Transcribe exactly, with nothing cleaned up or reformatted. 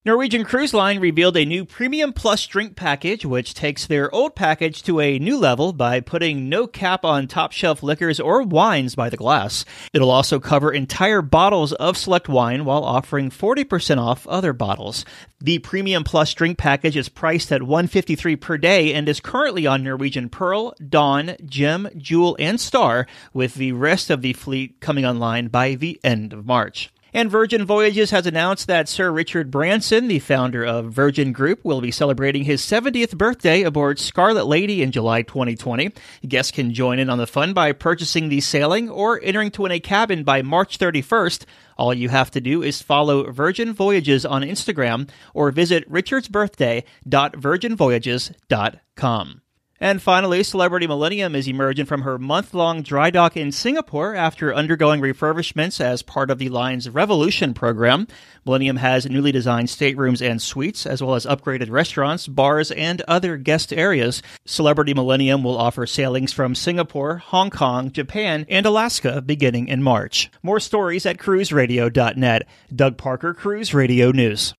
Norwegian Cruise Line revealed a new Premium Plus drink package, which takes their old package to a new level by putting no cap on top-shelf liquors or wines by the glass. It'll also cover entire bottles of select wine while offering forty percent off other bottles. The Premium Plus drink package is priced at one hundred fifty-three dollars per day and is currently on Norwegian Pearl, Dawn, Gem, Jewel, and Star, with the rest of the fleet coming online by the end of March. And Virgin Voyages has announced that Sir Richard Branson, the founder of Virgin Group, will be celebrating his seventieth birthday aboard Scarlet Lady in July twenty twenty. Guests can join in on the fun by purchasing the sailing or entering to win a cabin by March thirty-first. All you have to do is follow Virgin Voyages on Instagram or visit richards birthday dot virgin voyages dot com. And finally, Celebrity Millennium is emerging from her month-long dry dock in Singapore after undergoing refurbishments as part of the line's Revolution program. Millennium has newly designed staterooms and suites, as well as upgraded restaurants, bars, and other guest areas. Celebrity Millennium will offer sailings from Singapore, Hong Kong, Japan, and Alaska beginning in March. More stories at cruise radio dot net. Doug Parker, Cruise Radio News.